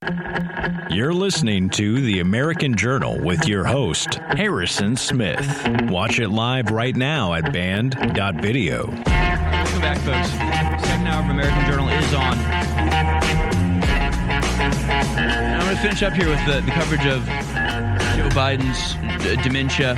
You're listening to The American Journal with your host, Harrison Smith. Watch it live right now at band.video. Welcome back, folks. Second hour of American Journal is on. And I'm going to finish up here with the coverage of Joe Biden's dementia.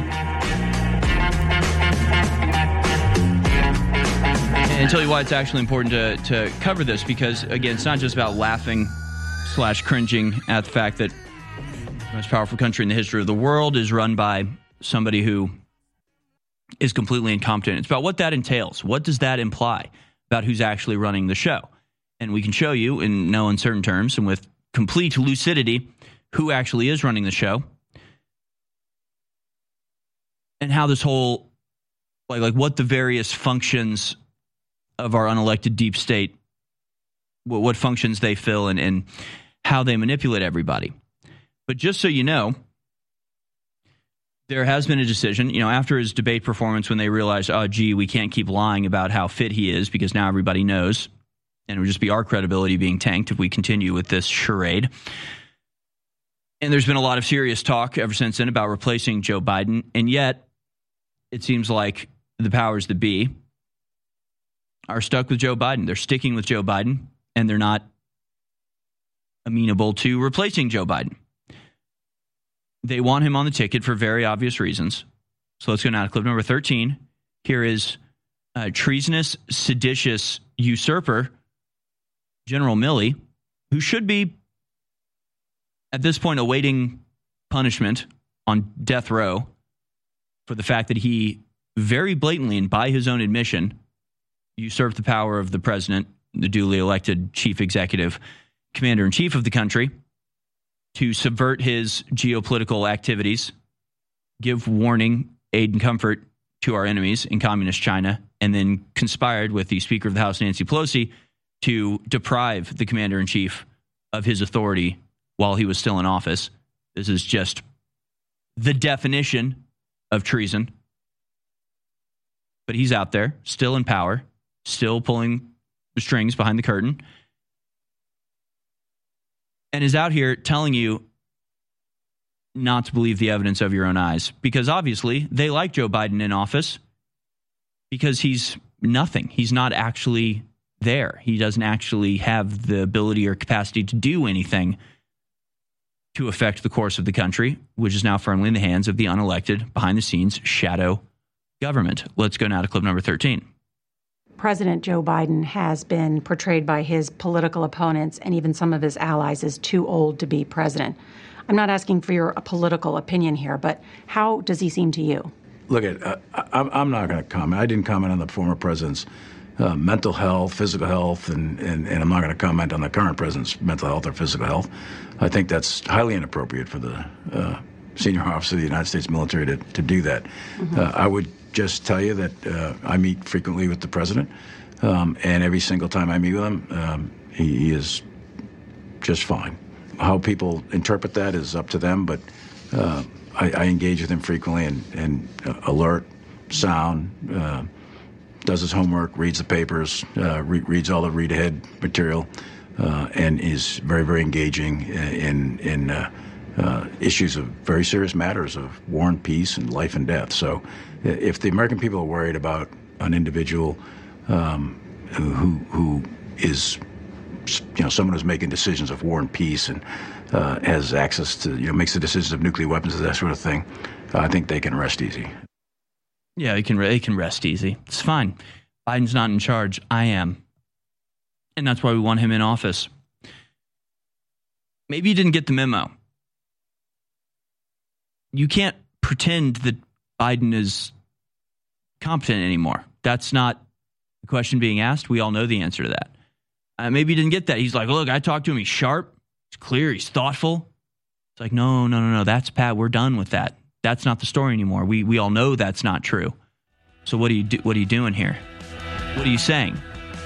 And tell you why it's actually important to cover this, because, again, it's not just about laughing/cringing at the fact that the most powerful country in the history of the world is run by somebody who is completely incompetent. It's about what that entails. What does that imply about who's actually running the show? And we can show you in no uncertain terms and with complete lucidity who actually is running the show and how this whole, like what the various functions of our unelected deep state, what functions they fill and how they manipulate everybody. But just so you know, there has been a decision, after his debate performance when they realized, oh, gee, we can't keep lying about how fit he is because now everybody knows, and it would just be our credibility being tanked if we continue with this charade. And there's been a lot of serious talk ever since then about replacing Joe Biden, and yet it seems like the powers that be are stuck with Joe Biden. They're sticking with Joe Biden, and they're not amenable to replacing Joe Biden. They want him on the ticket for very obvious reasons. So let's go now to clip number 13. Here is treasonous, seditious usurper, General Milley, who should be, at this point, awaiting punishment on death row for the fact that he very blatantly and by his own admission usurped the power of the president, the duly elected chief executive, commander-in-chief of the country, to subvert his geopolitical activities, give warning, aid, and comfort to our enemies in communist China, and then conspired with the Speaker of the House, Nancy Pelosi, to deprive the commander-in-chief of his authority while he was still in office. This is just the definition of treason. But he's out there, still in power, still pulling the strings behind the curtain, and is out here telling you not to believe the evidence of your own eyes, because obviously they like Joe Biden in office because he's nothing. He's not actually there. He doesn't actually have the ability or capacity to do anything to affect the course of the country, which is now firmly in the hands of the unelected, behind-the-scenes shadow government. Let's go now to clip number 13. President Joe Biden has been portrayed by his political opponents and even some of his allies as too old to be president. I'm not asking for your political opinion here, but how does he seem to you? Look, I'm not going to comment. I didn't comment on the former president's mental health, physical health, and I'm not going to comment on the current president's mental health or physical health. I think that's highly inappropriate for the senior officer of the United States military to do that. Mm-hmm. I would just tell you that I meet frequently with the president, and every single time I meet with him, he is just fine. How people interpret that is up to them, but I engage with him frequently and alert, sound, does his homework, reads the papers, reads all the read-ahead material, and is very, very engaging in issues of very serious matters of war and peace and life and death. So if the American people are worried about an individual who is someone who's making decisions of war and peace and has access to, makes the decisions of nuclear weapons and that sort of thing, I think they can rest easy. Yeah, they can rest easy. It's fine. Biden's not in charge. I am. And that's why we want him in office. Maybe you didn't get the memo. You can't pretend that Biden is competent anymore. That's not the question being asked. We all know the answer to that. Maybe you didn't get that. He's like, look, I talked to him. He's sharp. He's clear. He's thoughtful. It's like, no. That's Pat. We're done with that. That's not the story anymore. We all know that's not true. So what are you doing here? What are you saying?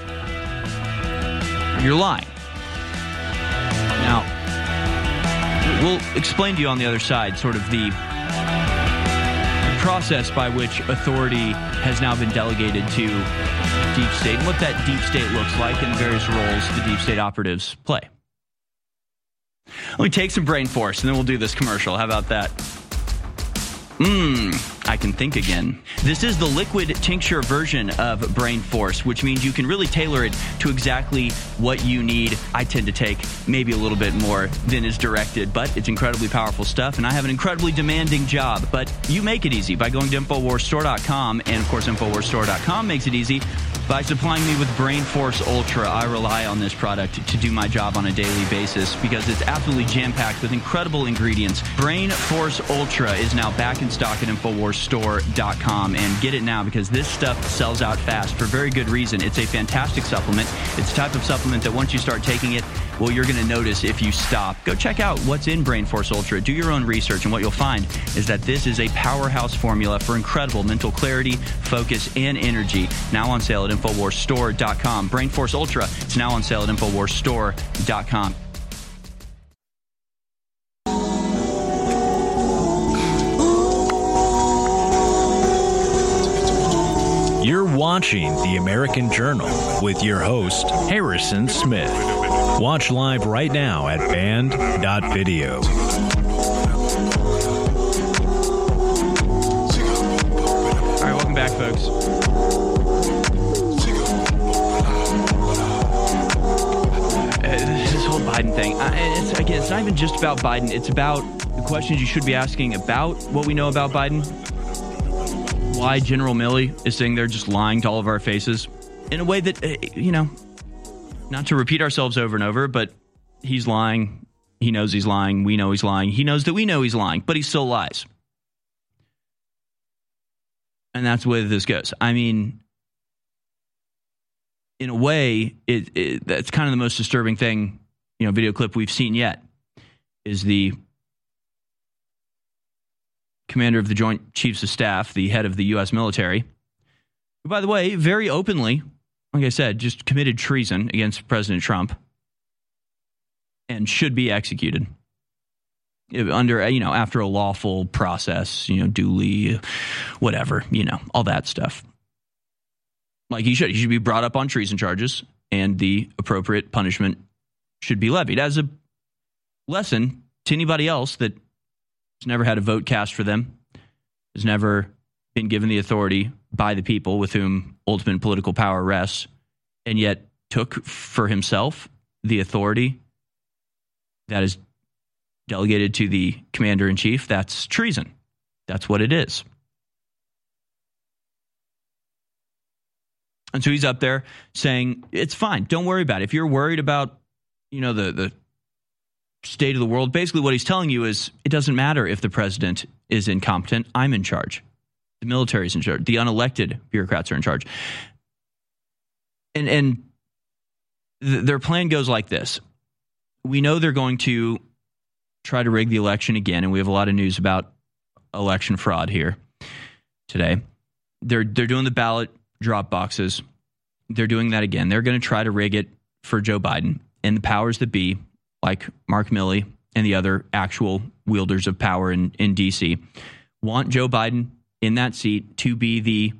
You're lying. Now, we'll explain to you on the other side sort of the process by which authority has now been delegated to deep state and what that deep state looks like and the various roles the deep state operatives play. Let me take some brain force, and then we'll do this commercial. How about that? I can think again. This is the liquid tincture version of Brain Force, which means you can really tailor it to exactly what you need. I tend to take maybe a little bit more than is directed, but it's incredibly powerful stuff, and I have an incredibly demanding job. But you make it easy by going to InfoWarsStore.com, and of course, InfoWarsStore.com makes it easy by supplying me with Brain Force Ultra. I rely on this product to do my job on a daily basis because it's absolutely jam-packed with incredible ingredients. Brain Force Ultra is now back in stock at InfoWarsStore.com, and get it now because this stuff sells out fast for very good reason. It's a fantastic supplement. It's the type of supplement that once you start taking it, well, you're going to notice if you stop. Go check out what's in Brain Force Ultra. Do your own research, and what you'll find is that this is a powerhouse formula for incredible mental clarity, focus, and energy. Now on sale at InfoWarsStore.com. Brain Force Ultra is now on sale at InfoWarsStore.com. You're watching The American Journal with your host, Harrison Smith. Watch live right now at band.video. All right, welcome back, folks. This whole Biden thing, it's not even just about Biden. It's about the questions you should be asking about what we know about Biden. Why General Milley is sitting there just lying to all of our faces in a way that, not to repeat ourselves over and over, but he's lying. He knows he's lying. We know he's lying. He knows that we know he's lying, but he still lies. And that's the way this goes. I mean, in a way, that's kind of the most disturbing thing, video clip we've seen yet is the commander of the Joint Chiefs of Staff, the head of the U.S. military, who, by the way, very openly, like I said, just committed treason against President Trump and should be executed under, after a lawful process, duly, whatever, all that stuff. Like he should be brought up on treason charges and the appropriate punishment should be levied as a lesson to anybody else that has never had a vote cast for them, has never been given the authority by the people with whom ultimate political power rests, and yet took for himself the authority that is delegated to the commander-in-chief. That's treason. That's what it is. And so he's up there saying, it's fine. Don't worry about it. If you're worried about, the state of the world, basically what he's telling you is it doesn't matter if the president is incompetent. I'm in charge. The military is in charge. The unelected bureaucrats are in charge. And their plan goes like this. We know they're going to try to rig the election again, and we have a lot of news about election fraud here today. They're doing the ballot drop boxes. They're doing that again. They're going to try to rig it for Joe Biden, and the powers that be, like Mark Milley and the other actual wielders of power in D.C., want Joe Biden in that seat to be the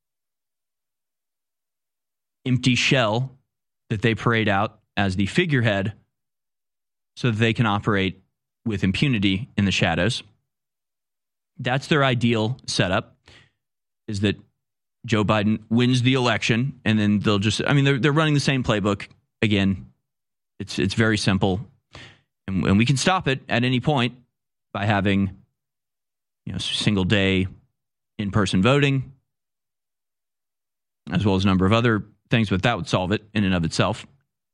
empty shell that they parade out as the figurehead so that they can operate with impunity in the shadows. That's their ideal setup, is that Joe Biden wins the election and then they'll just, they're running the same playbook again. It's very simple. And we can stop it at any point by having, single day in-person voting, as well as a number of other things, but that would solve it in and of itself.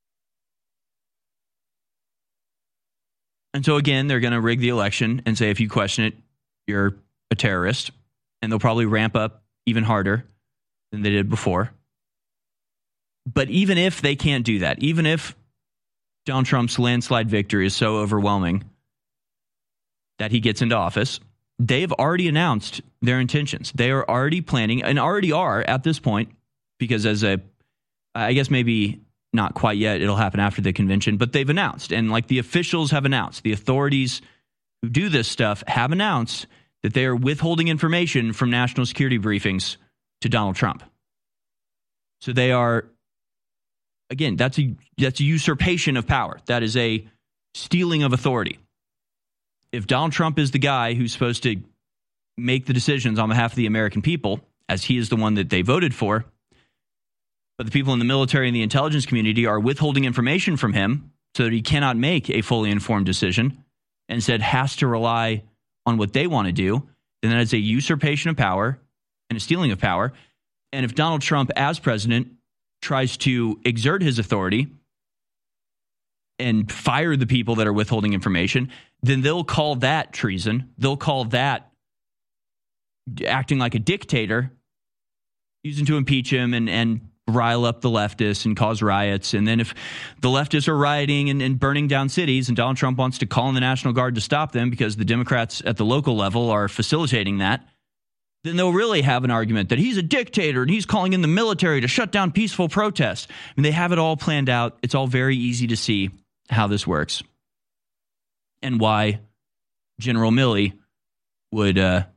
And so again, they're going to rig the election and say, if you question it, you're a terrorist. And they'll probably ramp up even harder than they did before. But even if they can't do that, even if Donald Trump's landslide victory is so overwhelming that he gets into office, they've already announced their intentions. They are already planning and already are at this point, because I guess maybe not quite yet, it'll happen after the convention, but they've announced, and like the officials have announced, the authorities who do this stuff have announced that they are withholding information from national security briefings to Donald Trump. So they are, again, that's a usurpation of power. That is a stealing of authority. If Donald Trump is the guy who's supposed to make the decisions on behalf of the American people, as he is the one that they voted for, but the people in the military and the intelligence community are withholding information from him so that he cannot make a fully informed decision, and instead has to rely on what they want to do, then that is a usurpation of power and a stealing of power. And if Donald Trump, as president, tries to exert his authority and fire the people that are withholding information, then they'll call that treason. They'll call that acting like a dictator, using to impeach him and rile up the leftists and cause riots. And then if the leftists are rioting and burning down cities and Donald Trump wants to call in the National Guard to stop them because the Democrats at the local level are facilitating that, then they'll really have an argument that he's a dictator and he's calling in the military to shut down peaceful protests. And they have it all planned out. It's all very easy to see how this works and why General Milley would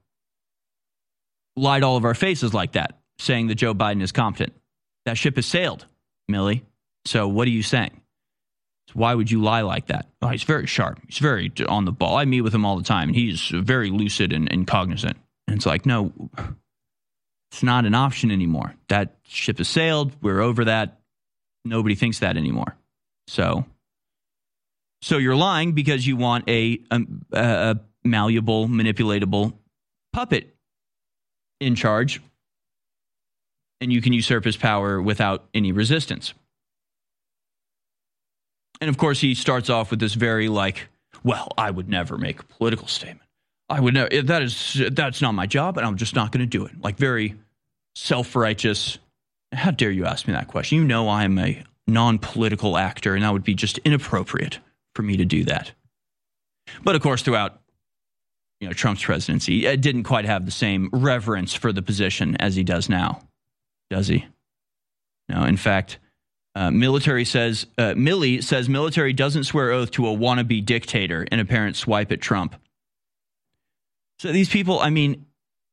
lie to all of our faces like that, saying that Joe Biden is competent. That ship has sailed, Milley. So what are you saying? So why would you lie like that? Oh, he's very sharp. He's very on the ball. I meet with him all the time, and he's very lucid and cognizant. And it's like, no, it's not an option anymore. That ship has sailed. We're over that. Nobody thinks that anymore. So you're lying because you want a malleable, manipulatable puppet in charge, and you can usurp his power without any resistance. And of course, he starts off with this very well, I would never make a political statement. I would never. That's not my job, and I'm just not going to do it. Like very self-righteous. How dare you ask me that question? You know I am a non-political actor, and that would be just inappropriate for me to do that. But of course, throughout Trump's presidency, it didn't quite have the same reverence for the position as he does now. Does he? No. In fact, Milley says military doesn't swear oath to a wannabe dictator, an apparent swipe at Trump. So these people, I mean,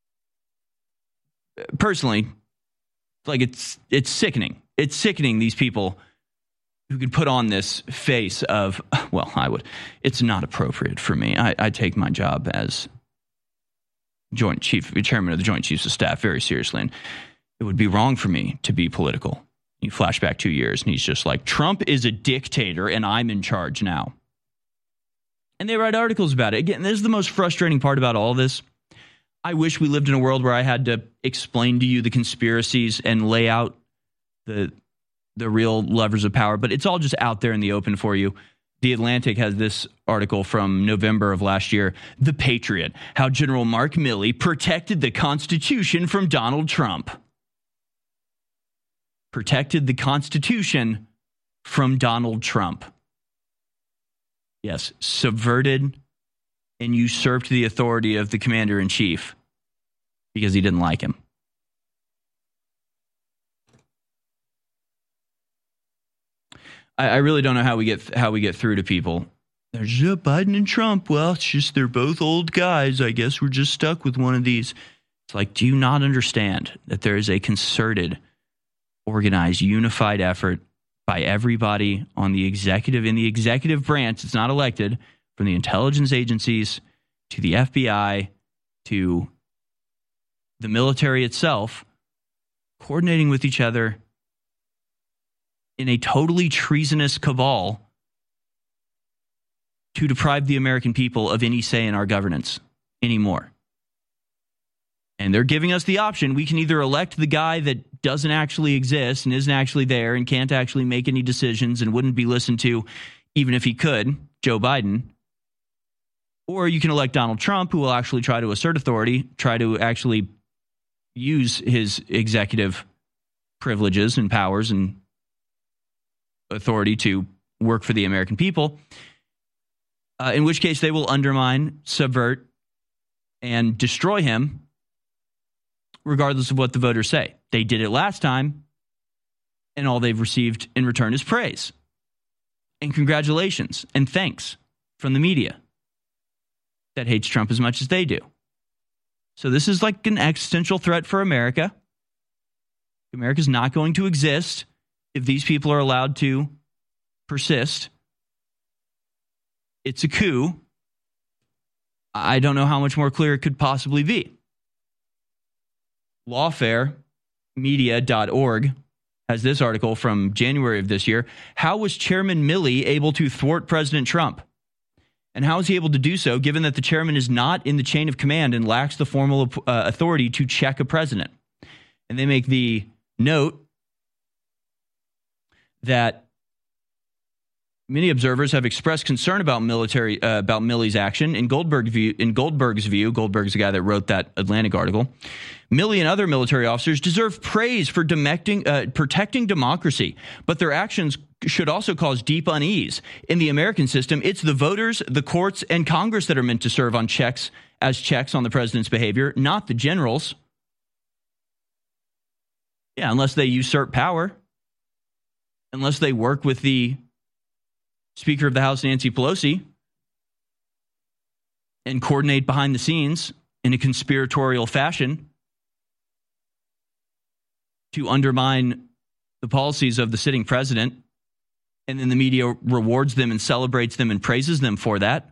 personally, it's sickening. It's sickening, these people who could put on this face of, well, it's not appropriate for me. I take my job as chairman of the Joint Chiefs of Staff very seriously, and it would be wrong for me to be political. You flash back 2 years, and he's just like, Trump is a dictator, and I'm in charge now. And they write articles about it. Again, this is the most frustrating part about all this. I wish we lived in a world where I had to explain to you the conspiracies and lay out the real levers of power, but it's all just out there in the open for you. The Atlantic has this article from November of last year, The Patriot, how General Mark Milley protected the Constitution from Donald Trump. Protected the Constitution from Donald Trump. Yes, subverted and usurped the authority of the commander-in-chief because he didn't like him. I really don't know how we get through to people. There's Biden and Trump. Well, it's just they're both old guys. I guess we're just stuck with one of these. It's like, do you not understand that there is a concerted, organized, unified effort by everybody in the executive branch? It's not elected, from the intelligence agencies to the FBI to the military itself, coordinating with each other in a totally treasonous cabal to deprive the American people of any say in our governance anymore. And they're giving us the option. We can either elect the guy that doesn't actually exist and isn't actually there and can't actually make any decisions and wouldn't be listened to even if he could, Joe Biden, or you can elect Donald Trump, who will actually try to assert authority, try to actually use his executive privileges and powers and authority to work for the American people, in which case they will undermine, subvert, and destroy him regardless of what the voters say. They did it last time, and all they've received in return is praise and congratulations and thanks from the media that hates Trump as much as they do. So this is like an existential threat for America. America's not going to exist if these people are allowed to persist. it's a coup. I don't know how much more clear it could possibly be. Lawfaremedia.org has this article from January of this year. How was Chairman Milley able to thwart President Trump? And how is he able to do so, given that the chairman is not in the chain of command and lacks the formal authority to check a president? And they make the note that many observers have expressed concern about about Milley's action. In Goldberg's view, Goldberg's the guy that wrote that Atlantic article, Milley and other military officers deserve praise for protecting democracy, but their actions should also cause deep unease. In the American system, it's the voters, the courts, and Congress that are meant to serve on checks on the president's behavior, not the generals. Yeah, unless they usurp power, unless they work with the Speaker of the House, Nancy Pelosi, and coordinate behind the scenes in a conspiratorial fashion to undermine the policies of the sitting president, and then the media rewards them and celebrates them and praises them for that.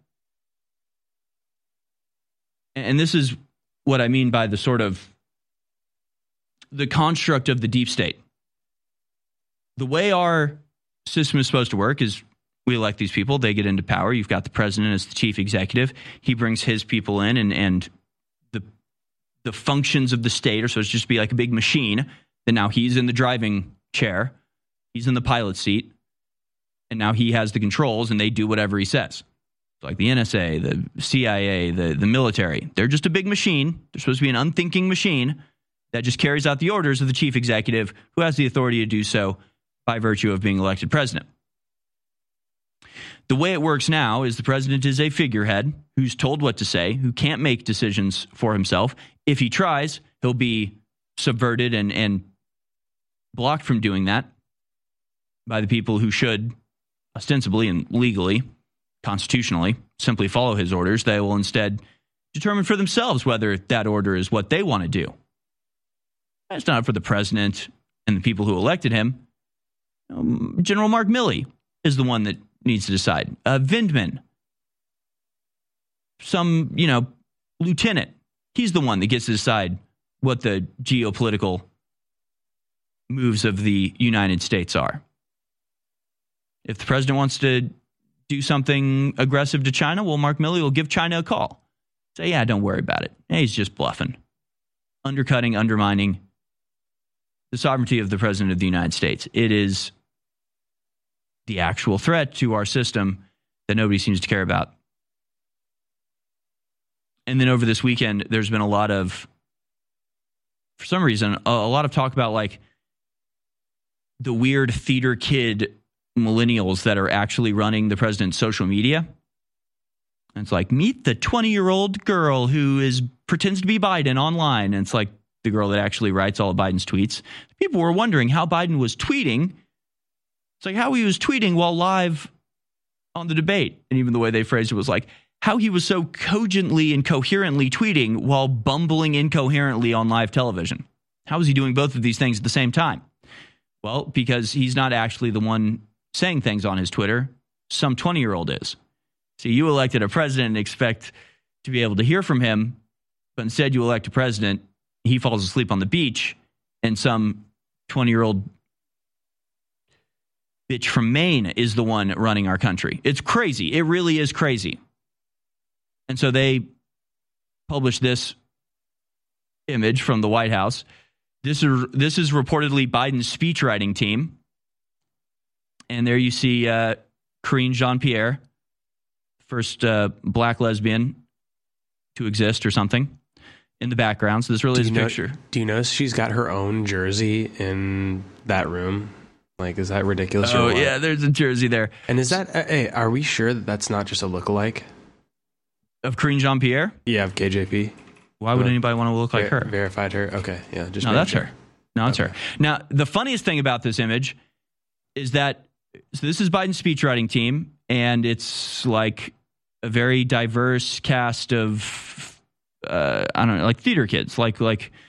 And this is what I mean by the construct of the deep state. The way our system is supposed to work is we elect these people, they get into power. You've got the president as the chief executive. He brings his people in, and the functions of the state are supposed to just be like a big machine. Then now he's in the driving chair, he's in the pilot seat, and now he has the controls, and they do whatever he says. Like the NSA, the CIA, the military, they're just a big machine. They're supposed to be an unthinking machine that just carries out the orders of the chief executive, who has the authority to do so by virtue of being elected president. The way it works now is the president is a figurehead who's told what to say, who can't make decisions for himself. If he tries, he'll be subverted and blocked from doing that by the people who should ostensibly and legally, constitutionally, simply follow his orders. They will instead determine for themselves whether that order is what they want to do. It's not for the president and the people who elected him. General Mark Milley is the one that needs to decide. Vindman, some, lieutenant, he's the one that gets to decide what the geopolitical moves of the United States are. If the president wants to do something aggressive to China, well, Mark Milley will give China a call. Say, yeah, don't worry about it. Hey, he's just bluffing. Undermining the sovereignty of the president of the United States. It is the actual threat to our system that nobody seems to care about. And then over this weekend, there's been a lot of, for some reason, a lot of talk about like the weird theater kid millennials that are actually running the president's social media. And it's like, meet the 20-year-old girl who pretends to be Biden online. And it's like the girl that actually writes all of Biden's tweets. People were wondering how Biden was tweeting. It's like how he was tweeting while live on the debate. And even the way they phrased it was like how he was so cogently and coherently tweeting while bumbling incoherently on live television. How is he doing both of these things at the same time? Well, because he's not actually the one saying things on his Twitter. Some 20-year-old is. So you elected a president and expect to be able to hear from him, but instead you elect a president, he falls asleep on the beach, and some 20-year-old bitch from Maine is the one running our country. It's crazy. It really is crazy. And so they published this image from the White House. This is reportedly Biden's speechwriting team. And there you see Karine Jean-Pierre, first black lesbian to exist or something, in the background. So this really is a picture. Do you notice she's got her own jersey in that room? Like, is that ridiculous? Oh, yeah, there's a jersey there. And is that, hey, are we sure that that's not just a lookalike? Of Karine Jean-Pierre? Yeah, of KJP. Why would anybody want to look like her? Verified her. Okay, yeah. No, that's her. No, it's her. Now, the funniest thing about this image is that so this is Biden's speechwriting team, and it's like a very diverse cast of, I don't know, like theater kids, like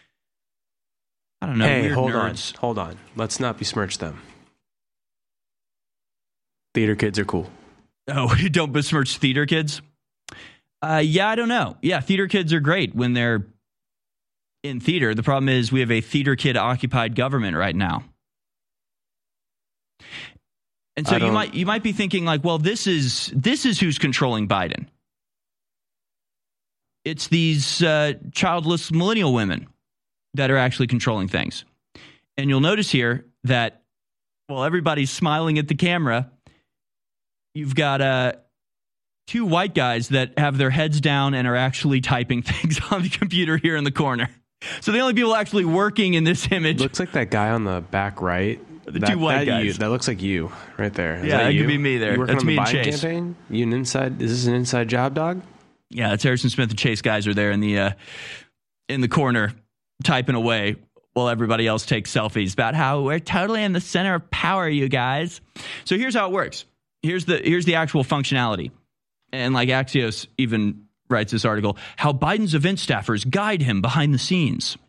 I don't know. Hey, weird hold nerds. on. Let's not besmirch them. Theater kids are cool. Oh, don't besmirch theater kids? Yeah, I don't know. Yeah, theater kids are great when they're in theater. The problem is we have a theater kid occupied government right now. And so you might be thinking like, well, this is who's controlling Biden. It's these childless millennial women that are actually controlling things. And you'll notice here that while everybody's smiling at the camera, you've got two white guys that have their heads down and are actually typing things on the computer here in the corner. So the only people actually working in this image. Looks like that guy on the back right. The two white guys. That looks like you right there. Is yeah, that could be me there. You working That's on me the and Biden Chase. Campaign? You an inside? Is this an inside job, dog? Yeah, it's Harrison Smith and Chase guys are there in the corner typing away while everybody else takes selfies about how we're totally in the center of power, you guys. So here's how it works. Here's the actual functionality. And like Axios even writes this article, how Biden's event staffers guide him behind the scenes.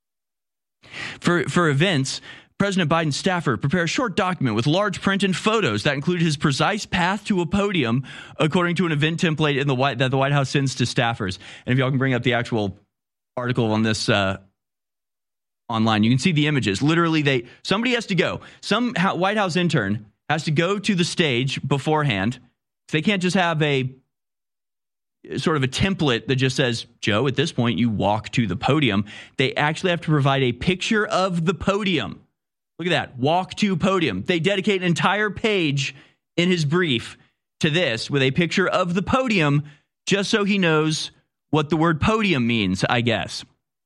For events, President Biden's staffer prepared a short document with large print and photos that included his precise path to a podium, according to an event template that the White House sends to staffers. And if y'all can bring up the actual article on this online, you can see the images. Literally, somebody has to go. Some White House intern has to go to the stage beforehand. So they can't just have a sort of a template that just says, Joe, at this point, you walk to the podium. They actually have to provide a picture of the podium. Look at that. Walk to podium. They dedicate an entire page in his brief to this with a picture of the podium just so he knows what the word podium means, I guess.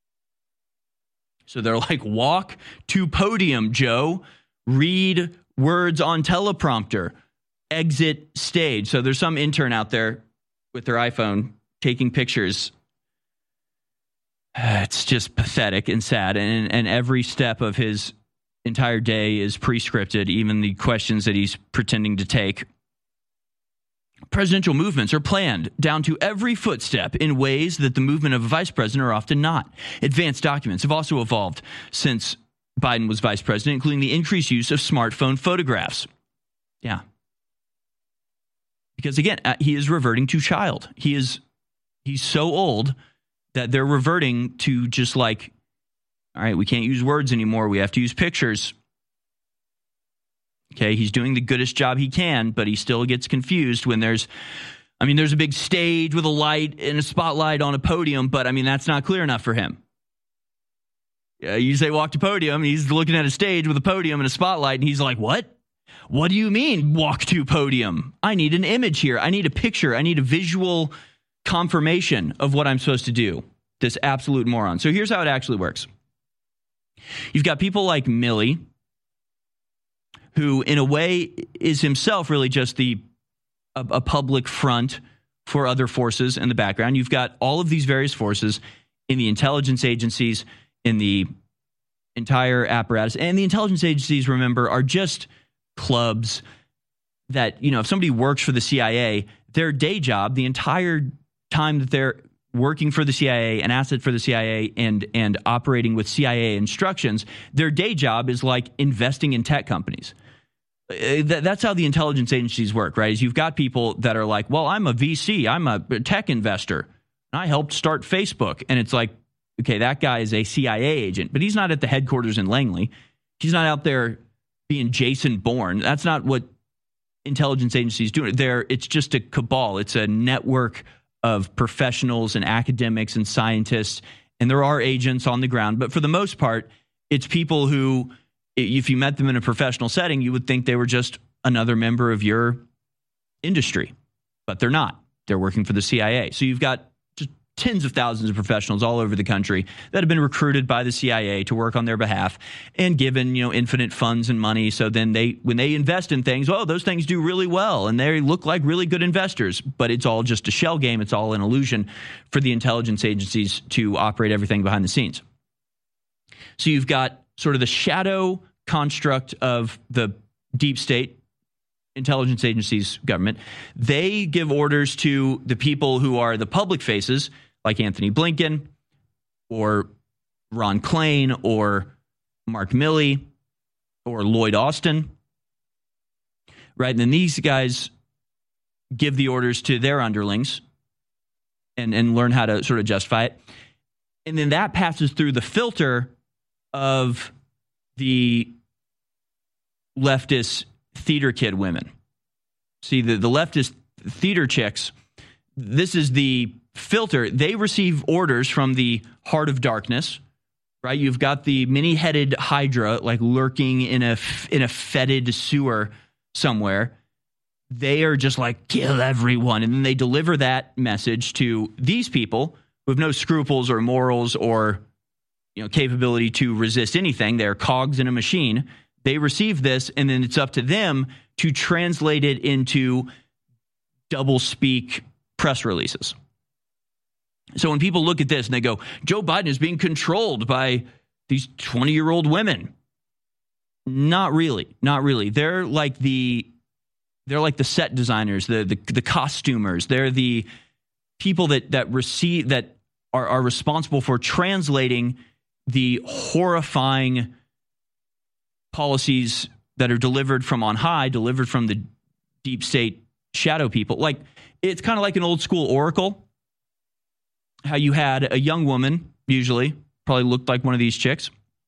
So they're like, walk to podium, Joe. Read words on teleprompter. Exit stage. So there's some intern out there with their iPhone taking pictures. It's just pathetic and sad. And every step of his entire day is pre-scripted, even the questions that he's pretending to take. Presidential movements are planned down to every footstep in ways that the movement of a vice president are often not. Advanced documents have also evolved since Biden was vice president, including the increased use of smartphone photographs. Yeah. Because again, he is reverting to child. He's so old that they're reverting to just like, all right, we can't use words anymore. We have to use pictures. Okay, he's doing the goodest job he can, but he still gets confused when there's a big stage with a light and a spotlight on a podium, but that's not clear enough for him. You say walk to podium, he's looking at a stage with a podium and a spotlight, and he's like, what? What do you mean walk to podium? I need an image here. I need a picture. I need a visual confirmation of what I'm supposed to do. This absolute moron. So here's how it actually works. You've got people like Milley, who in a way is himself really just a public front for other forces in the background. You've got all of these various forces in the intelligence agencies, in the entire apparatus. And the intelligence agencies, remember, are just clubs that, if somebody works for the CIA, their day job, the entire time that they're working for the CIA, an asset for the CIA, and operating with CIA instructions, their day job is like investing in tech companies. That's how the intelligence agencies work, right? Is you've got people that are like, well, I'm a VC, I'm a tech investor, and I helped start Facebook. And it's like, okay, that guy is a CIA agent, but he's not at the headquarters in Langley. He's not out there being Jason Bourne. That's not what intelligence agencies do. It's just a cabal. It's a network of professionals and academics and scientists, and there are agents on the ground. But for the most part, it's people who, if you met them in a professional setting, you would think they were just another member of your industry. But they're not. They're working for the CIA. So you've got just tens of thousands of professionals all over the country that have been recruited by the CIA to work on their behalf and given, infinite funds and money. So then when they invest in things, those things do really well and they look like really good investors, but it's all just a shell game. It's all an illusion for the intelligence agencies to operate everything behind the scenes. So you've got sort of the shadow construct of the deep state intelligence agencies government. They give orders to the people who are the public faces, like Anthony Blinken or Ron Klain or Mark Milley or Lloyd Austin, right? And then these guys give the orders to their underlings and learn how to sort of justify it. And then that passes through the filter of the leftist theater kid women. See, the leftist theater chicks, this is the filter. They receive orders from the heart of darkness, right? You've got the many-headed Hydra like lurking in a fetid sewer somewhere. They are just like, kill everyone. And then they deliver that message to these people who have no scruples or morals or capability to resist anything. They're cogs in a machine. They receive this, and then it's up to them to translate it into double-speak press releases. So when people look at this and they go, Joe Biden is being controlled by these 20-year-old women. Not really. Not really. They're like the set designers, the costumers. They're the people that are responsible for translating the horrifying policies that are delivered from on high, delivered from the deep state shadow people. Like, it's kind of like an old school oracle. How you had a young woman, usually, probably looked like one of these chicks,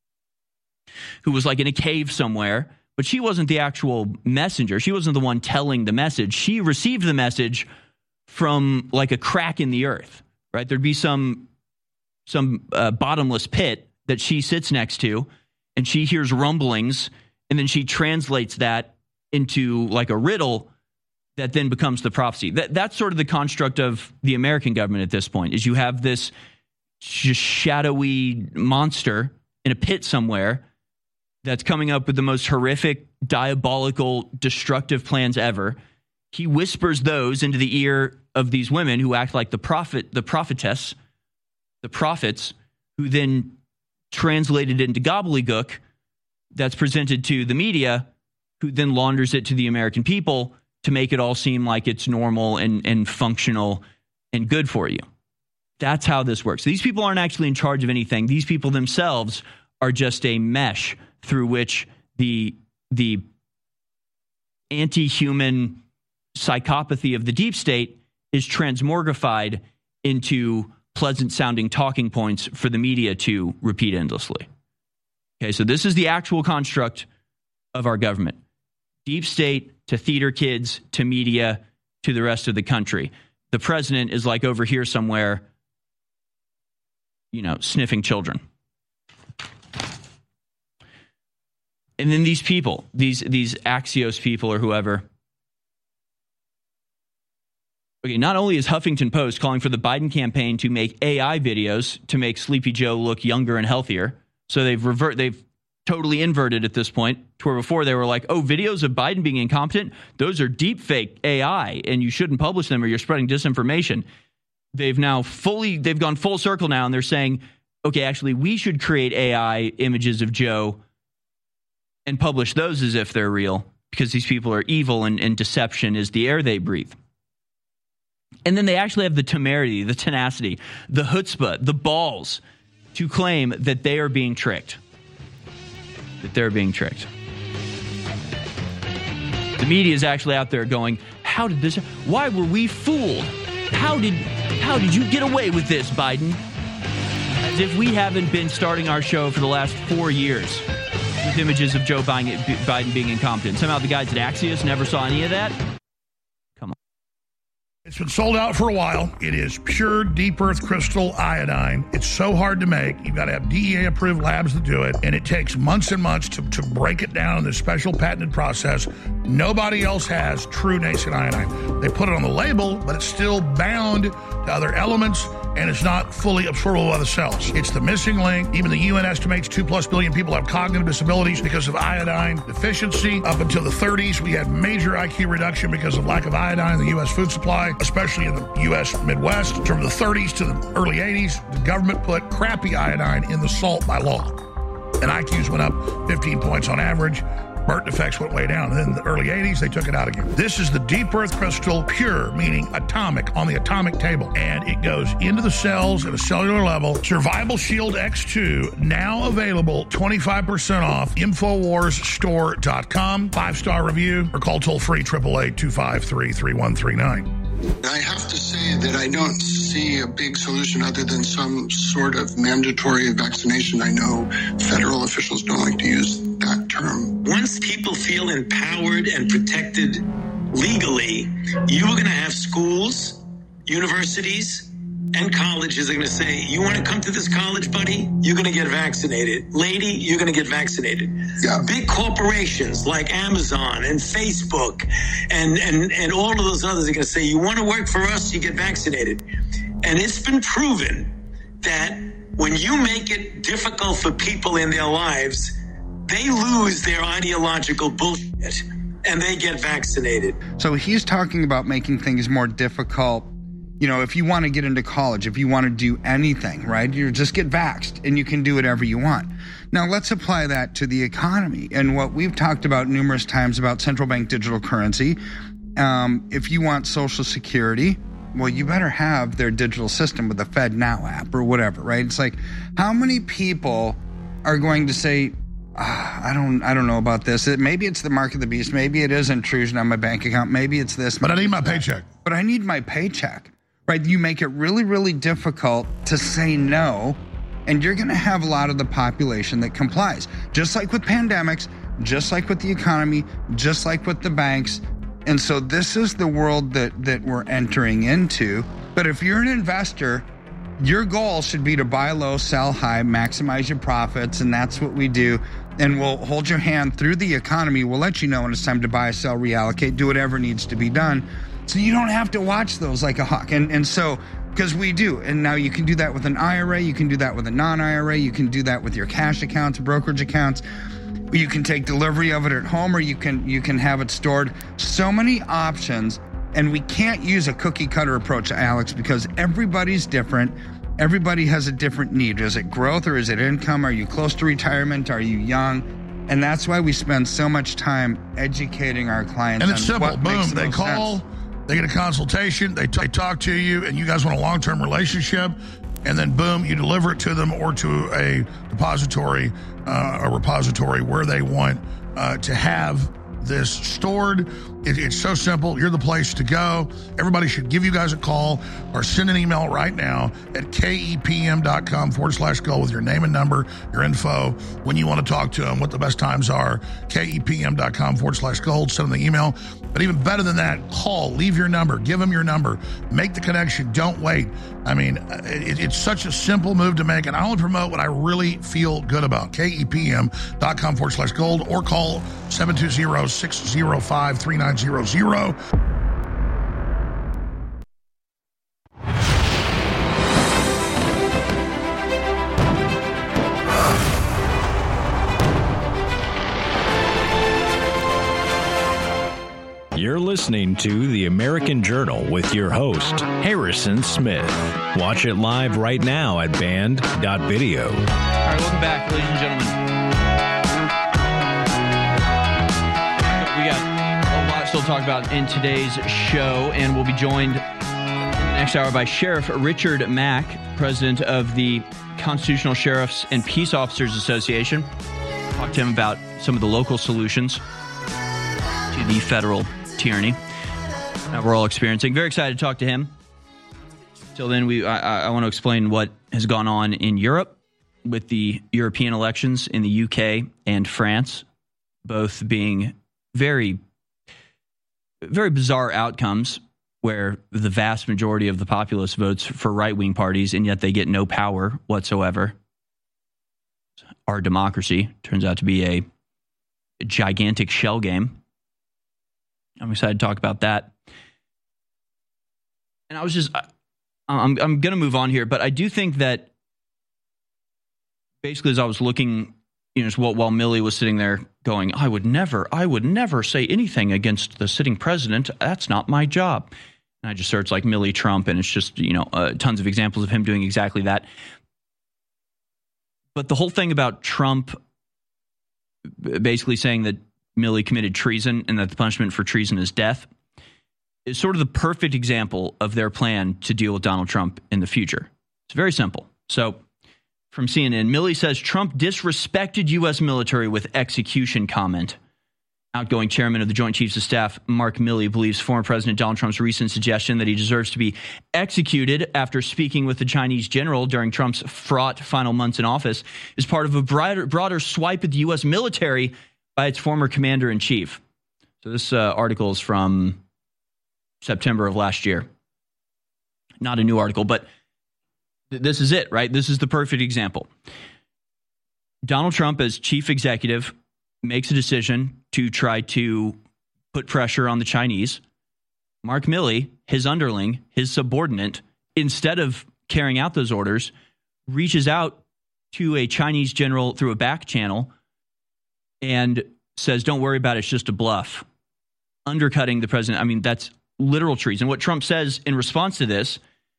who was like in a cave somewhere, but she wasn't the actual messenger. She wasn't the one telling the message. She received the message from like a crack in the earth, right? There'd be some bottomless pit that she sits next to, and she hears rumblings, and then she translates that into like a riddle that then becomes the prophecy. That's sort of the construct of the American government at this point, is you have this just shadowy monster in a pit somewhere that's coming up with the most horrific, diabolical, destructive plans ever. He whispers those into the ear of these women who act like the prophetess, the prophets, who then translate it into gobbledygook that's presented to the media, who then launders it to the American people to make it all seem like it's normal and functional and good for you. That's how this works. These people aren't actually in charge of anything. These people themselves are just a mesh through which the anti-human psychopathy of the deep state is transmogrified into pleasant-sounding talking points for the media to repeat endlessly. Okay, so this is the actual construct of our government. Deep state to theater kids to media to the rest of the country. The president is like over here somewhere, sniffing children. And then these people, these Axios people or whoever. Okay, not only is Huffington Post calling for the Biden campaign to make AI videos to make Sleepy Joe look younger and healthier. So they've totally inverted at this point, to where before they were like, oh, videos of Biden being incompetent, those are deep fake AI, and you shouldn't publish them or you're spreading disinformation. They've gone full circle now, and they're saying, okay, actually, we should create AI images of Joe and publish those as if they're real, because these people are evil and deception is the air they breathe. And then they actually have the temerity, the tenacity, the chutzpah, the balls to claim that they are being tricked. That they're being tricked. The media is actually out there going, how did this, why were we fooled? How did you get away with this, Biden? As if we haven't been starting our show for the last 4 years with images of Joe Biden being incompetent. Somehow the guys at Axios never saw any of that. Come on. It's been sold out for a while. It is pure deep earth crystal iodine. It's so hard to make. You've got to have DEA approved labs that do it. And it takes months and months to break it down in this special patented process. Nobody else has true nascent iodine. They put it on the label, but it's still bound to other elements, and it's not fully absorbable by the cells. It's the missing link. Even the UN estimates 2+ billion people have cognitive disabilities because of iodine deficiency. Up until the 30s, we had major IQ reduction because of lack of iodine in the U.S. food supply, especially in the U.S. Midwest. From the 30s to the early 80s, the government put crappy iodine in the salt by law. And IQs went up 15 points on average. burnt defects went way down. And then in the early 80s, they took it out again. This is the deep earth crystal, pure, meaning atomic, on the atomic table. And it goes into the cells at a cellular level. Survival Shield X2, now available 25% off. InfoWarsStore.com. 5-star review, or call toll-free 888-253-3139. I have to say that I don't see a big solution other than some sort of mandatory vaccination. I know federal officials don't like to use that term. Once people feel empowered and protected legally, you are going to have schools, universities, and colleges are going to say, you want to come to this college, buddy? You're going to get vaccinated. Lady, you're going to get vaccinated. Yeah. Big corporations like Amazon and Facebook and all of those others are going to say, you want to work for us, you get vaccinated. And it's been proven that when you make it difficult for people in their lives, they lose their ideological bullshit and they get vaccinated. So he's talking about making things more difficult. You know, if you want to get into college, if you want to do anything, right, you just get vaxxed and you can do whatever you want. Now, let's apply that to the economy and what we've talked about numerous times about central bank digital currency. If you want Social Security, well, you better have their digital system with the FedNow app or whatever, right? It's like, how many people are going to say, I don't know about this. Maybe it's the mark of the beast. Maybe it is intrusion on my bank account. Maybe it's this. But I need my paycheck. But I need my paycheck. Right, you make it really, really difficult to say no, and you're going to have a lot of the population that complies. Just like with pandemics, just like with the economy, just like with the banks. And so this is the world that we're entering into. But if you're an investor, your goal should be to buy low, sell high, maximize your profits, and that's what we do. And we'll hold your hand through the economy. We'll let you know when it's time to buy, sell, reallocate, do whatever needs to be done. So you don't have to watch those like a hawk. And so, because we do. And now you can do that with an IRA. You can do that with a non-IRA. You can do that with your cash accounts, brokerage accounts. You can take delivery of it at home, or you can have it stored. So many options. And we can't use a cookie cutter approach, Alex, because everybody's different. Everybody has a different need. Is it growth or is it income? Are you close to retirement? Are you young? And that's why we spend so much time educating our clients. And it's on simple. What makes Boom. They call. Sense. They get a consultation, they talk to you, and you guys want a long-term relationship, and then boom, you deliver it to them or to a repository where they want to have this stored. It's so simple. You're the place to go. Everybody should give you guys a call or send an email right now at kepm.com/go with your name and number, your info, when you want to talk to them, what the best times are, kepm.com/gold, send them the email. But even better than that, call, leave your number, give them your number, make the connection, don't wait. I mean, it's such a simple move to make, and I only promote what I really feel good about. kepm.com/gold or call 720-605-3900. You're listening to The American Journal with your host, Harrison Smith. Watch it live right now at band.video. All right, welcome back, ladies and gentlemen. We got a lot still to talk about in today's show, and we'll be joined next hour by Sheriff Richard Mack, president of the Constitutional Sheriffs and Peace Officers Association. Talk to him about some of the local solutions to the federal tyranny that we're all experiencing. Very excited to talk to him. Till then, I want to explain what has gone on in Europe with the European elections in the UK and France, both being very, very bizarre outcomes where the vast majority of the populace votes for right-wing parties, and yet they get no power whatsoever. Our democracy turns out to be a gigantic shell game. I'm excited to talk about that. And I'm going to move on here, but I do think that basically as I was looking, while Milley was sitting there going, I would never say anything against the sitting president. That's not my job. And I just searched like Milley Trump, and it's just, tons of examples of him doing exactly that. But the whole thing about Trump basically saying that Milley committed treason and that the punishment for treason is death, is sort of the perfect example of their plan to deal with Donald Trump in the future. It's very simple. So from CNN, Milley says Trump disrespected U.S. military with execution comment. Outgoing chairman of the Joint Chiefs of Staff, Mark Milley, believes former President Donald Trump's recent suggestion that he deserves to be executed after speaking with the Chinese general during Trump's fraught final months in office is part of a broader swipe at the U.S. military by its former commander-in-chief. So this article is from September of last year. Not a new article, but this is it, right? This is the perfect example. Donald Trump, as chief executive, makes a decision to try to put pressure on the Chinese. Mark Milley, his underling, his subordinate, instead of carrying out those orders, reaches out to a Chinese general through a back channel and says, don't worry about it, it's just a bluff. Undercutting the president. I mean, that's literal treason. What Trump says in response to this,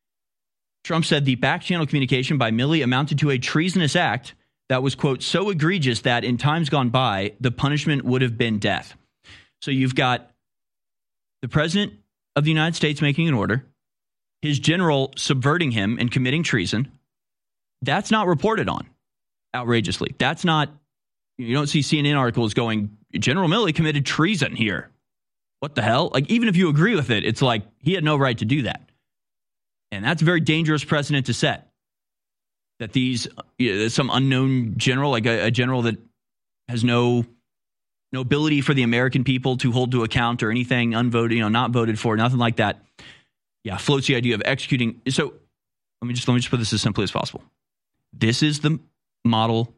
Trump said the back channel communication by Milley amounted to a treasonous act that was, quote, so egregious that in times gone by, the punishment would have been death. So you've got the president of the United States making an order, his general subverting him and committing treason. That's not reported on outrageously. That's not, you don't see CNN articles going, General Milley committed treason here. What the hell? Like, even if you agree with it, it's like he had no right to do that. And that's a very dangerous precedent to set. That these, some unknown general, like a general that has no ability for the American people to hold to account or anything, unvoted, not voted for, nothing like that. Yeah, floats the idea of executing. So let me just put this as simply as possible. This is the model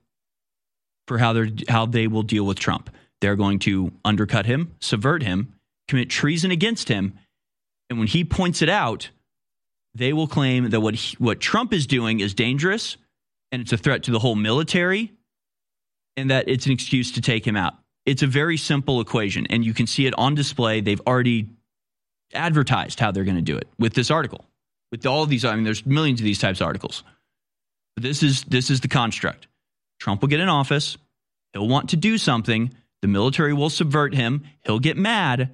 for how they will deal with Trump. They're going to undercut him, subvert him, commit treason against him, and when he points it out, they will claim that what Trump is doing is dangerous and it's a threat to the whole military and that it's an excuse to take him out. It's a very simple equation, and you can see it on display. They've already advertised how they're going to do it with this article. With all of these, I mean, there's millions of these types of articles. But this is the construct. Trump will get in office. He'll want to do something. The military will subvert him. He'll get mad.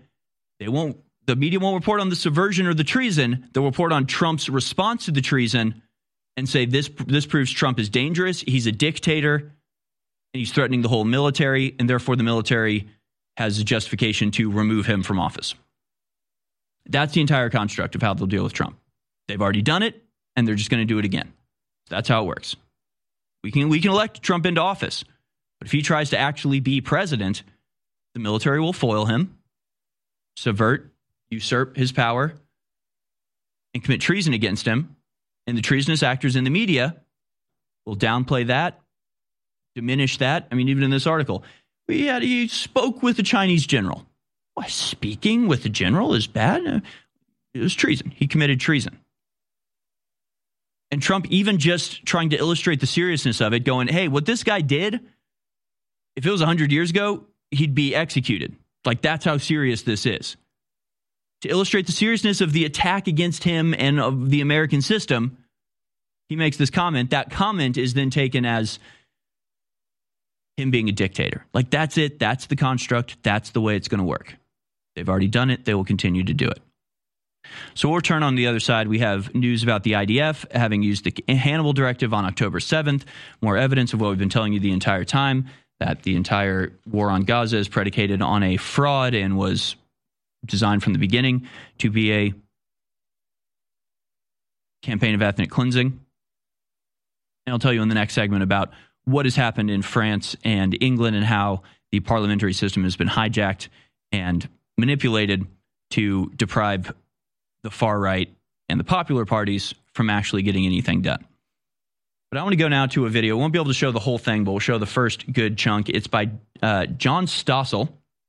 The media won't report on the subversion or the treason. They'll report on Trump's response to the treason and say this proves Trump is dangerous. He's a dictator, and he's threatening the whole military, and therefore the military has a justification to remove him from office. That's the entire construct of how they'll deal with Trump. They've already done it, and they're just going to do it again. That's how it works. We can elect Trump into office, but if he tries to actually be president, the military will foil him, subvert, usurp his power, and commit treason against him. And the treasonous actors in the media will downplay that, diminish that. I mean, even in this article, he spoke with the Chinese general. Why, speaking with the general is bad? It was treason. He committed treason. And Trump even just trying to illustrate the seriousness of it, going, hey, what this guy did, if it was 100 years ago, he'd be executed. Like, that's how serious this is. To illustrate the seriousness of the attack against him and of the American system, he makes this comment. That comment is then taken as him being a dictator. Like, that's it. That's the construct. That's the way it's going to work. They've already done it. They will continue to do it. So we'll turn on the other side. We have news about the IDF having used the Hannibal Directive on October 7th. More evidence of what we've been telling you the entire time, that the entire war on Gaza is predicated on a fraud and was designed from the beginning to be a campaign of ethnic cleansing. And I'll tell you in the next segment about what has happened in France and England and how the parliamentary system has been hijacked and manipulated to deprive the far right and the popular parties from actually getting anything done. But I want to go now to a video. We won't be able to show the whole thing, but we'll show the first good chunk. It's by John Stossel.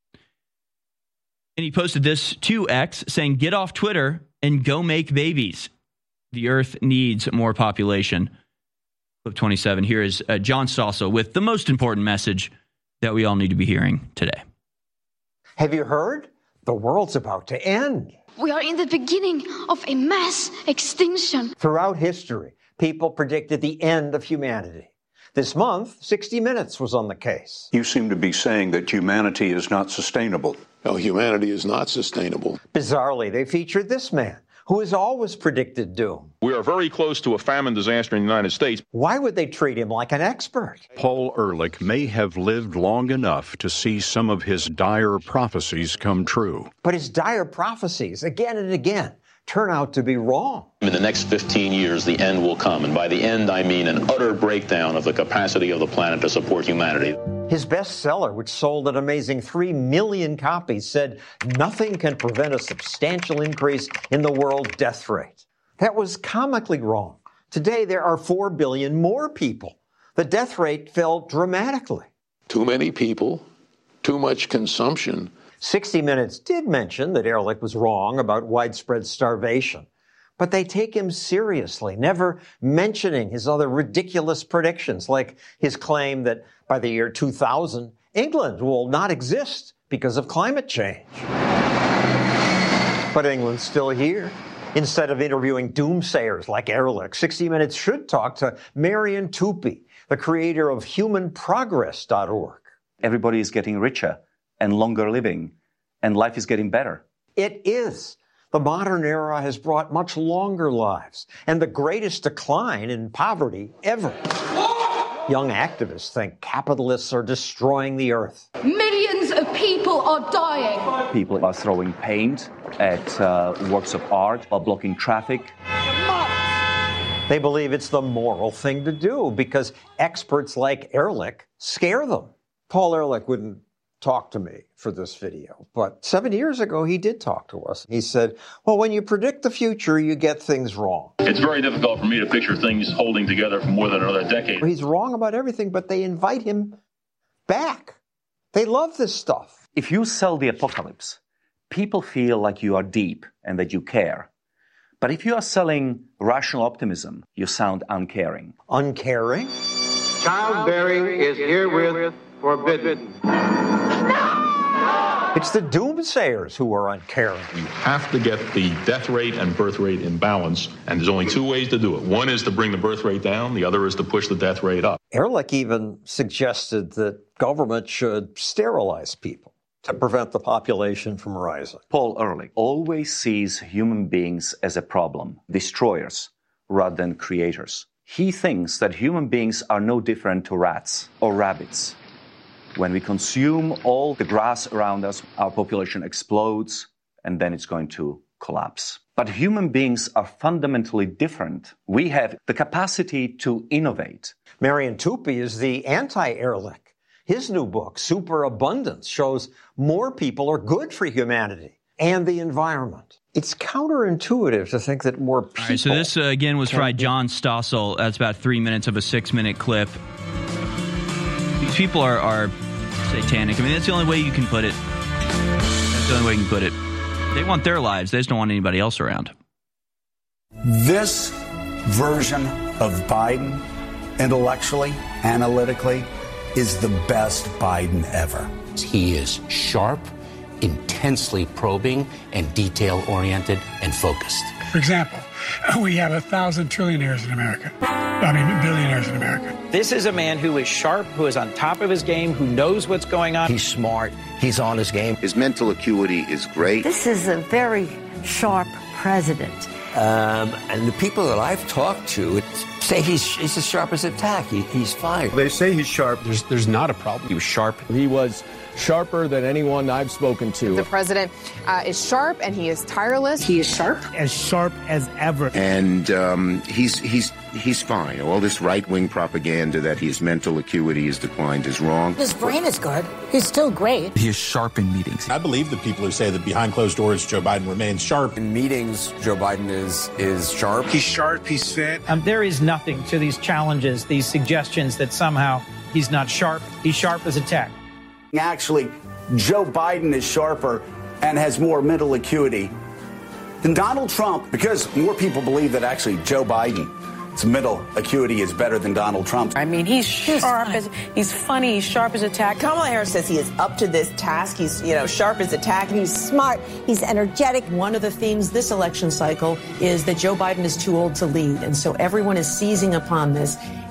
And he posted this to X saying, get off Twitter and go make babies. The earth needs more population. Clip 27. Here is John Stossel with the most important message that we all need to be hearing today. Have you heard? The world's about to end. We are in the beginning of a mass extinction. Throughout history, people predicted the end of humanity. This month, 60 Minutes was on the case. You seem to be saying that humanity is not sustainable. No, humanity is not sustainable. Bizarrely, they featured this man, who has always predicted doom. We are very close to a famine disaster in the United States. Why would they treat him like an expert? Paul Ehrlich may have lived long enough to see some of his dire prophecies come true. But his dire prophecies, again and again, turn out to be wrong. In the next 15 years, the end will come. And by the end, I mean an utter breakdown of the capacity of the planet to support humanity. His bestseller, which sold an amazing 3 million copies, said nothing can prevent a substantial increase in the world death rate. That was comically wrong. Today, there are 4 billion more people. The death rate fell dramatically. Too many people, too much consumption. 60 Minutes did mention that Ehrlich was wrong about widespread starvation, but they take him seriously, never mentioning his other ridiculous predictions, like his claim that by the year 2000, England will not exist because of climate change. But England's still here. Instead of interviewing doomsayers like Ehrlich, 60 Minutes should talk to Marian Tupy, the creator of humanprogress.org. Everybody is getting richer and longer living, and life is getting better. It is. The modern era has brought much longer lives and the greatest decline in poverty ever. Young activists think capitalists are destroying the earth. Millions of people are dying. People are throwing paint at works of art while blocking traffic. They believe it's the moral thing to do because experts like Ehrlich scare them. Paul Ehrlich wouldn't talk to me for this video, but 7 years ago he did talk to us. He said, well, when you predict the future, you get things wrong. It's very difficult for me to picture things holding together for more than another decade. He's wrong about everything, but they invite him back. They love this stuff. If you sell the apocalypse, people feel like you are deep and that you care. But if you are selling rational optimism, you sound uncaring. Uncaring? Childbearing is herewith forbidden. It's the doomsayers who are uncaring. You have to get the death rate and birth rate in balance, and there's only 2 ways to do it. One is to bring the birth rate down, the other is to push the death rate up. Ehrlich even suggested that government should sterilize people to prevent the population from rising. Paul Ehrlich always sees human beings as a problem, destroyers, rather than creators. He thinks that human beings are no different to rats or rabbits. When we consume all the grass around us, our population explodes, and then it's going to collapse. But human beings are fundamentally different. We have the capacity to innovate. Marian Tupy is the anti-Ehrlich. His new book, Superabundance, shows more people are good for humanity and the environment. It's counterintuitive to think that more people... All right, so this, again, was by John Stossel. That's about 3 minutes of a 6-minute clip. These people are satanic. I mean, that's the only way you can put it. That's the only way you can put it. They want their lives. They just don't want anybody else around. This version of Biden, intellectually, analytically, is the best Biden ever. He is sharp, intensely probing, and detail-oriented and focused. For example, we have 1,000 trillionaires in America. Billionaires in America. This is a man who is sharp, who is on top of his game, who knows what's going on. He's smart. He's on his game. His mental acuity is great. This is a very sharp president. And the people that I've talked to say he's as sharp as a tack. He's fine. They say he's sharp. There's not a problem. He was sharp. He was sharper than anyone I've spoken to. The president is sharp and he is tireless. He is sharp. As sharp as ever. And he's fine. All this right-wing propaganda that his mental acuity has declined is wrong. His brain is good. He's still great. He is sharp in meetings. I believe the people who say that behind closed doors, Joe Biden remains sharp. In meetings, Joe Biden is sharp. He's sharp. He's fit. There is nothing to these challenges, these suggestions that somehow he's not sharp. He's sharp as a tack. Actually, Joe Biden is sharper and has more mental acuity than Donald Trump, because more people believe that actually Joe Biden's mental acuity is better than Donald Trump. I mean, he's sharp he's funny, he's sharp as a tack. Kamala Harris says he is up to this task. He's, sharp as a tack. He's smart. He's energetic. One of the themes this election cycle is that Joe Biden is too old to lead. And so everyone is seizing upon this.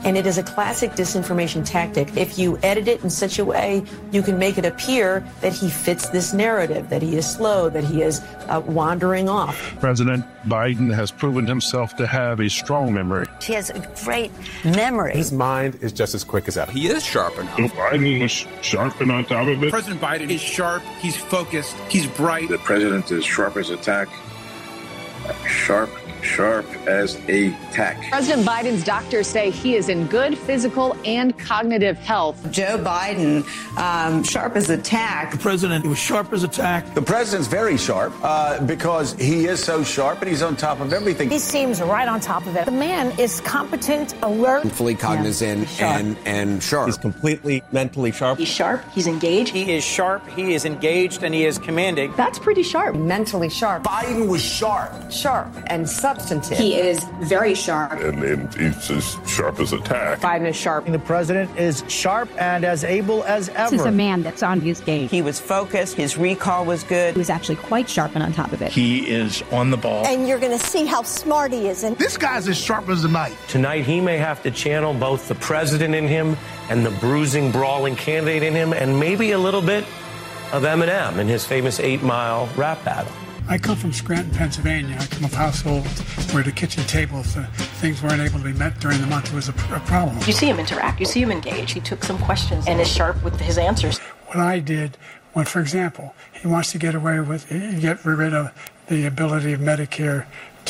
And it is a classic disinformation tactic. If you edit it in such a way, you can make it appear that he fits this narrative, that he is slow, that he is wandering off. President Biden has proven himself to have a strong memory. He has a great memory. His mind is just as quick as that. He is sharp enough. Joe Biden was sharp and on top of it. President Biden is sharp, he's focused, he's bright. The president is sharp as a tack. Sharp as a tack. President Biden's doctors say he is in good physical and cognitive health. Joe Biden, sharp as a tack. The president was sharp as a tack. The president's very sharp because he is so sharp and he's on top of everything. He seems right on top of it. The man is competent, alert, Fully cognizant and sharp. He's completely mentally sharp. He's sharp, he's engaged. He is sharp, he is engaged, and he is commanding. That's pretty sharp. Mentally sharp. Biden was sharp. Sharp and substantive. He is very sharp. And he's as sharp as a tack. Biden is sharp. The president is sharp and as able as ever. This is a man that's on his game. He was focused, his recall was good. He was actually quite sharp and on top of it. He is on the ball. And you're going to see how smart he is. And This guy's as sharp as a knife. Tonight, he may have to channel both the president in him and the bruising, brawling candidate in him, and maybe a little bit of Eminem in his famous 8 Mile rap battle. I come from Scranton, Pennsylvania. I come from a household where the kitchen table, things weren't able to be met during the month. It was a problem. You see him interact, you see him engage. He took some questions and is sharp with his answers. What I did, when, for example, he wants to get rid of the ability of Medicare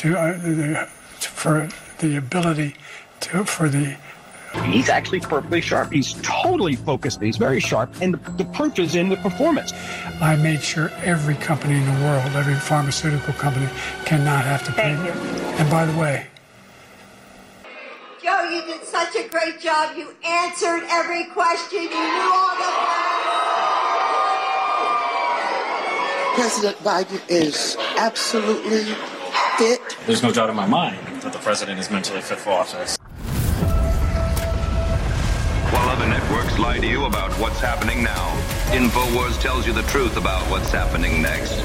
He's actually perfectly sharp. He's totally focused. He's very sharp. And the proof is in the performance. I made sure every company in the world, every pharmaceutical company, cannot have to pay. Thank you. And by the way, Joe, you did such a great job. You answered every question. You knew all the facts. President Biden is absolutely fit. There's no doubt in my mind that the president is mentally fit for office. While other networks lie to you about what's happening now, InfoWars tells you the truth about what's happening next.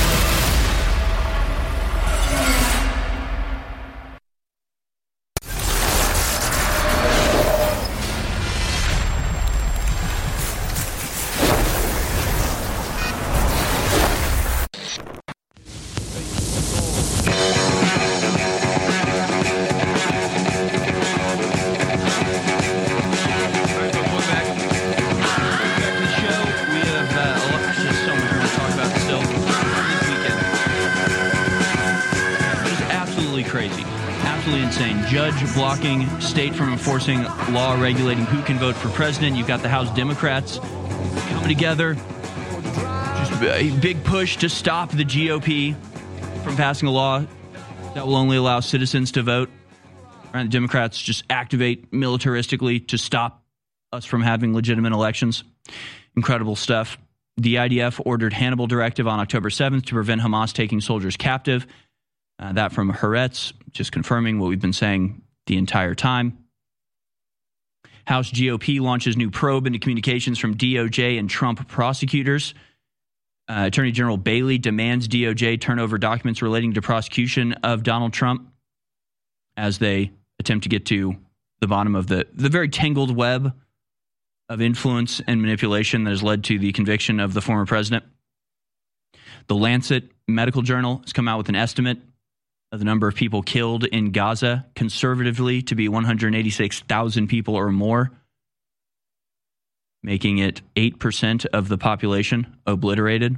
Judge blocking state from enforcing law regulating who can vote for president. You've got the House Democrats coming together. Just a big push to stop the GOP from passing a law that will only allow citizens to vote. And the Democrats just activate militaristically to stop us from having legitimate elections. Incredible stuff. The IDF ordered Hannibal Directive on October 7th to prevent Hamas taking soldiers captive. That from Haaretz, just confirming what we've been saying the entire time. House GOP launches new probe into communications from DOJ and Trump prosecutors. Attorney General Bailey demands DOJ turn over documents relating to prosecution of Donald Trump as they attempt to get to the bottom of the very tangled web of influence and manipulation that has led to the conviction of the former president. The Lancet Medical Journal has come out with an estimate of the number of people killed in Gaza, conservatively to be 186,000 people or more, making it 8% of the population obliterated.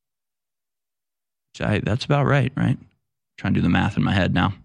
That's about right? Trying to do the math in my head now.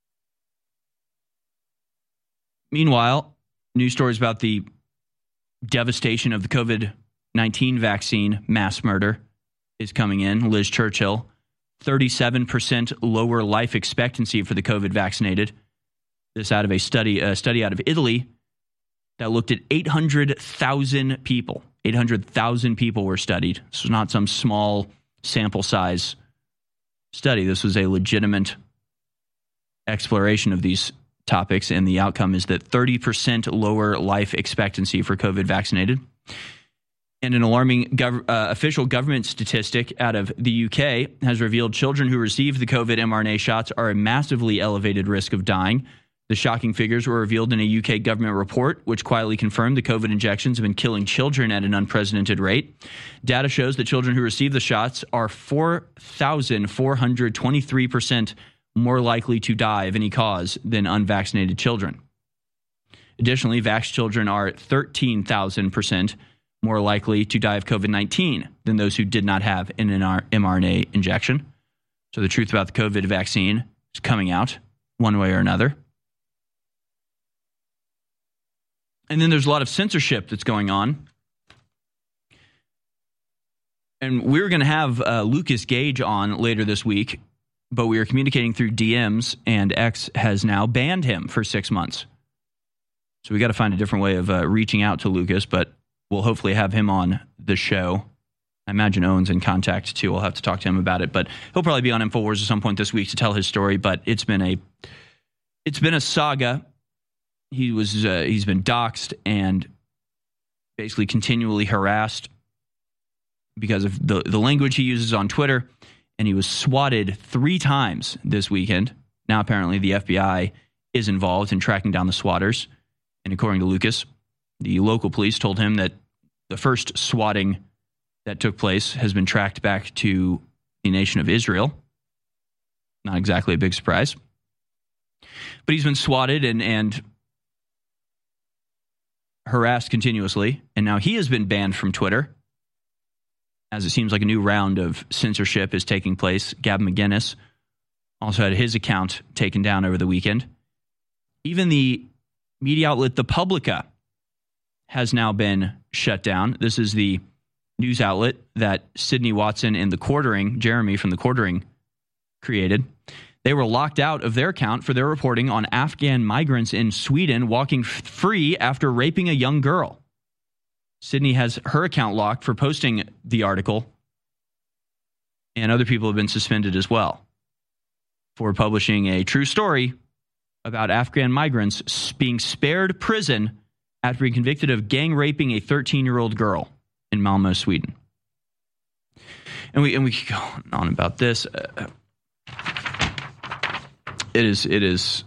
Meanwhile, news stories about the devastation of the COVID-19 vaccine mass murder is coming in. Liz Churchill, 37% lower life expectancy for the COVID vaccinated. This out of a study out of Italy that looked at 800,000 people. 800,000 people were studied. This was not some small sample size study. This was a legitimate exploration of these topics, and the outcome is that 30% lower life expectancy for COVID vaccinated. And an alarming official government statistic out of the UK has revealed children who received the COVID mRNA shots are at massively elevated risk of dying. The shocking figures were revealed in a UK government report, which quietly confirmed the COVID injections have been killing children at an unprecedented rate. Data shows that children who receive the shots are 4,423% more likely to die of any cause than unvaccinated children. Additionally, vaxxed children are 13,000% more likely to die of COVID-19 than those who did not have an mRNA injection. So the truth about the COVID vaccine is coming out one way or another. And then there's a lot of censorship that's going on. And we're going to have Lucas Gage on later this week, but we are communicating through DMs, and X has now banned him for 6 months. So we got to find a different way of reaching out to Lucas, but we'll hopefully have him on the show. I imagine Owen's in contact too. We'll have to talk to him about it, but he'll probably be on InfoWars at some point this week to tell his story. But it's been a saga. He's been doxxed and basically continually harassed because of the language he uses on Twitter, and he was swatted 3 times this weekend. Now apparently the FBI is involved in tracking down the swatters, and according to Lucas, the local police told him that the first swatting that took place has been tracked back to the nation of Israel. Not exactly a big surprise. But he's been swatted and harassed continuously, and now he has been banned from Twitter, as it seems like a new round of censorship is taking place. Gavin McInnes also had his account taken down over the weekend. Even the media outlet The Publica has now been shut down. This is the news outlet that Sydney Watson and the Quartering, Jeremy from the Quartering, created. They were locked out of their account for their reporting on Afghan migrants in Sweden walking free after raping a young girl. Sydney has her account locked for posting the article, and other people have been suspended as well for publishing a true story about Afghan migrants being spared prison after being convicted of gang raping a 13-year-old girl in Malmö, Sweden. And we could go on about this. It is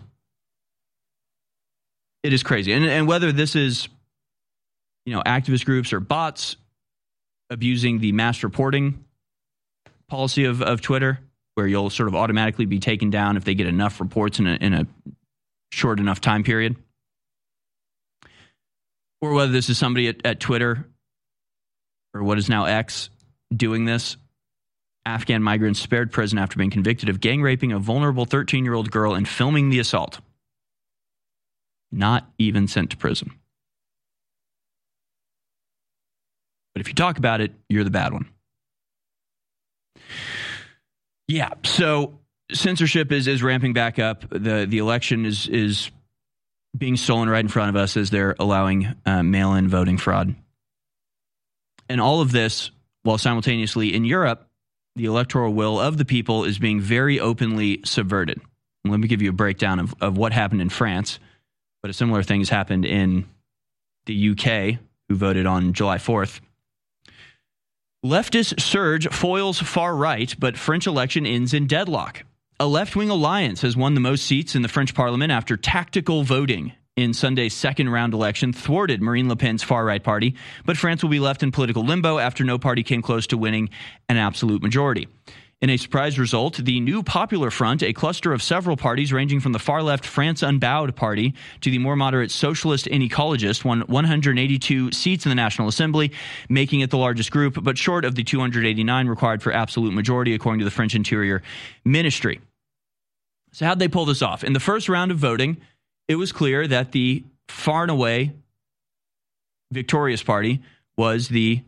crazy. And whether this is, activist groups or bots abusing the mass reporting policy of Twitter, where you'll sort of automatically be taken down if they get enough reports in a short enough time period, or whether this is somebody at Twitter or what is now X doing this. Afghan migrants spared prison after being convicted of gang raping a vulnerable 13-year-old girl and filming the assault. Not even sent to prison. But if you talk about it, you're the bad one. Yeah, so censorship is ramping back up. The election is being stolen right in front of us as they're allowing mail-in voting fraud. And all of this while simultaneously in Europe, the electoral will of the people is being very openly subverted. And let me give you a breakdown of what happened in France, but a similar thing has happened in the UK, who voted on July 4th. Leftist surge foils far right, but French election ends in deadlock. A left-wing alliance has won the most seats in the French parliament after tactical voting in Sunday's second-round election thwarted Marine Le Pen's far-right party, but France will be left in political limbo after no party came close to winning an absolute majority. In a surprise result, the New Popular Front, a cluster of several parties ranging from the far-left France Unbowed Party to the more moderate Socialist and Ecologist, won 182 seats in the National Assembly, making it the largest group, but short of the 289 required for absolute majority, according to the French Interior Ministry. So how'd they pull this off? In the first round of voting, it was clear that the far and away victorious party was the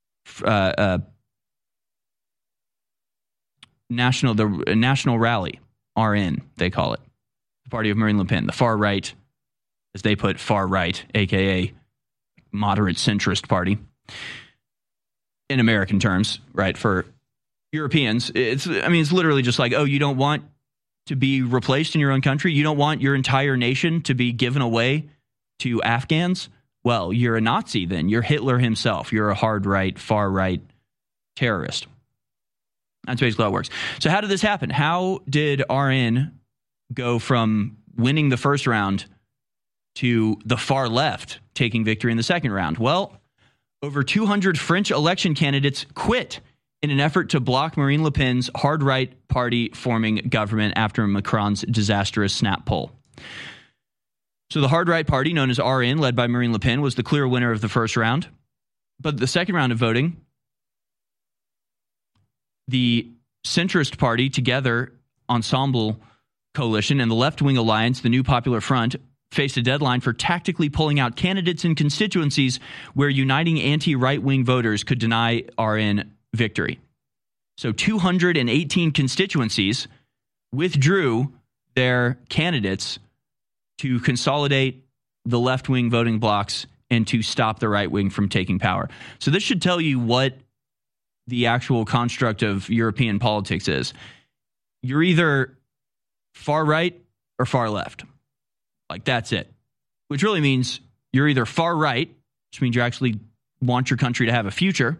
National Rally, RN, they call it. The party of Marine Le Pen, the far right, as they put far right, a.k.a. moderate centrist party. In American terms, right? For Europeans, it's literally just like, oh, you don't want to be replaced in your own country? You don't want your entire nation to be given away to Afghans? Well, you're a Nazi then. You're Hitler himself. You're a hard right, far right terrorist. That's basically how it works. So how did this happen? How did RN go from winning the first round to the far left taking victory in the second round. Well, over 200 French election candidates quit in an effort to block Marine Le Pen's hard-right party forming government after Macron's disastrous snap poll. So the hard-right party, known as RN, led by Marine Le Pen, was the clear winner of the first round. But the second round of voting, the centrist party, Together Ensemble Coalition, and the left-wing alliance, the New Popular Front, faced a deadline for tactically pulling out candidates in constituencies where uniting anti-right-wing voters could deny RN victory. So 218 constituencies withdrew their candidates to consolidate the left-wing voting blocs and to stop the right-wing from taking power. So this should tell you what the actual construct of European politics is. You're either far right or far left. Like, that's it. Which really means you're either far right, which means you actually want your country to have a future,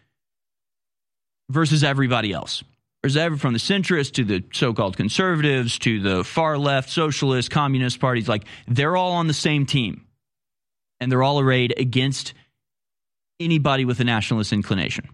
versus everybody else. There's from the centrists to the so-called conservatives to the far left, socialist, communist parties. Like, they're all on the same team. And they're all arrayed against anybody with a nationalist inclination.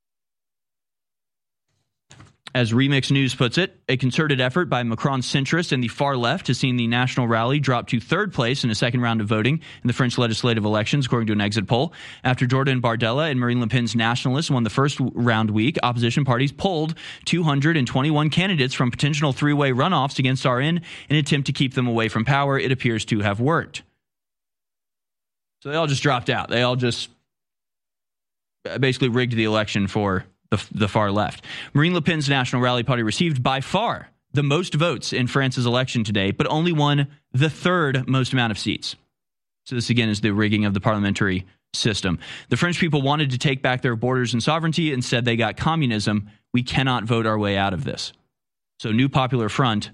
As Remix News puts it, a concerted effort by Macron's centrists and the far left has seen the National Rally drop to third place in a second round of voting in the French legislative elections, according to an exit poll. After Jordan Bardella and Marine Le Pen's nationalists won the first round week, opposition parties pulled 221 candidates from potential three-way runoffs against RN in an attempt to keep them away from power. It appears to have worked. So they all just dropped out. They all just basically rigged the election for the far left. Marine Le Pen's National Rally Party received by far the most votes in France's election today, but only won the third most amount of seats. So this, again, is the rigging of the parliamentary system. The French people wanted to take back their borders and sovereignty. Instead, they got communism. We cannot vote our way out of this. So New Popular Front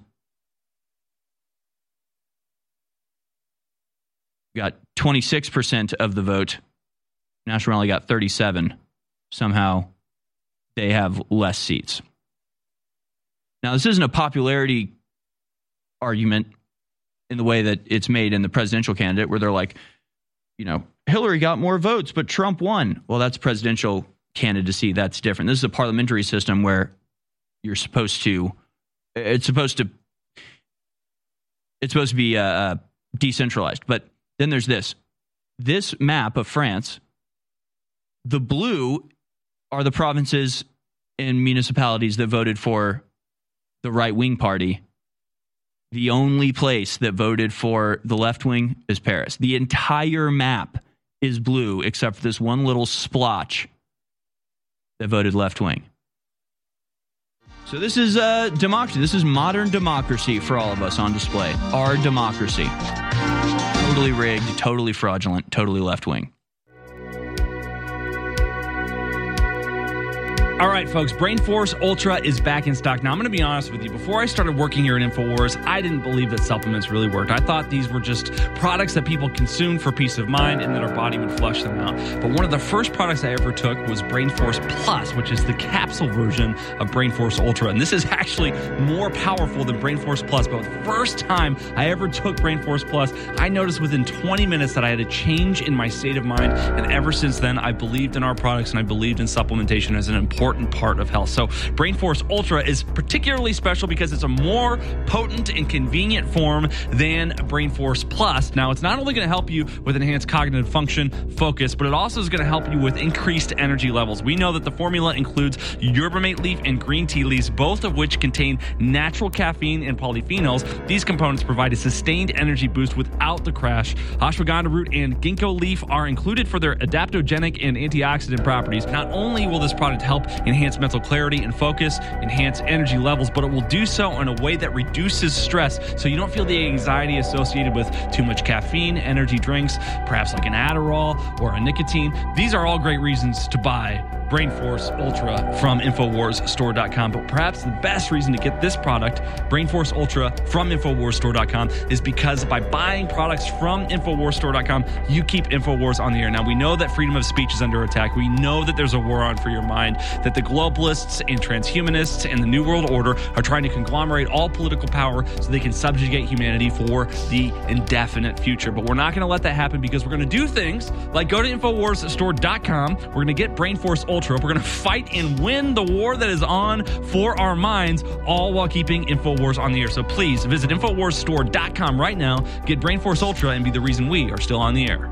got 26% of the vote. National Rally got 37%. Somehow they have less seats. Now, this isn't a popularity argument in the way that it's made in the presidential candidate, where they're like, you know, Hillary got more votes, but Trump won. Well, that's presidential candidacy. That's different. This is a parliamentary system where you're supposed to, it's supposed to be decentralized. But then there's this map of France. The blue are the provinces and municipalities that voted for the right-wing party. The only place that voted for the left-wing is Paris. The entire map is blue except for this one little splotch that voted left-wing. So this is democracy. This is modern democracy for all of us on display. Our democracy. Totally rigged, totally fraudulent, totally left-wing. All right, folks, BrainForce Ultra is back in stock. Now, I'm going to be honest with you. Before I started working here at InfoWars, I didn't believe that supplements really worked. I thought these were just products that people consume for peace of mind and that our body would flush them out. But one of the first products I ever took was BrainForce Plus, which is the capsule version of BrainForce Ultra. And this is actually more powerful than BrainForce Plus. But the first time I ever took BrainForce Plus, I noticed within 20 minutes that I had a change in my state of mind. And ever since then, I believed in our products and I believed in supplementation as an important part of health. So BrainForce Ultra is particularly special because it's a more potent and convenient form than BrainForce Plus. Now, it's not only going to help you with enhanced cognitive function, focus, but it also is going to help you with increased energy levels. We know that the formula includes yerba mate leaf and green tea leaves, both of which contain natural caffeine and polyphenols. These components provide a sustained energy boost without the crash. Ashwagandha root and ginkgo leaf are included for their adaptogenic and antioxidant properties. Not only will this product help enhance mental clarity and focus, enhance energy levels, but it will do so in a way that reduces stress so you don't feel the anxiety associated with too much caffeine, energy drinks, perhaps like an Adderall or a nicotine. These are all great reasons to buy BrainForce Ultra from InfoWarsStore.com. But perhaps the best reason to get this product, BrainForce Ultra from InfoWarsStore.com, is because by buying products from InfoWarsStore.com, you keep InfoWars on the air. Now, we know that freedom of speech is under attack. We know that there's a war on for your mind, that the globalists and transhumanists and the New World Order are trying to conglomerate all political power so they can subjugate humanity for the indefinite future. But we're not going to let that happen, because we're going to do things like go to InfoWarsStore.com. We're going to get BrainForce Ultra. We're going to fight and win the war that is on for our minds, all while keeping InfoWars on the air. So please visit InfoWarsStore.com right now, get BrainForce Ultra, and be the reason we are still on the air.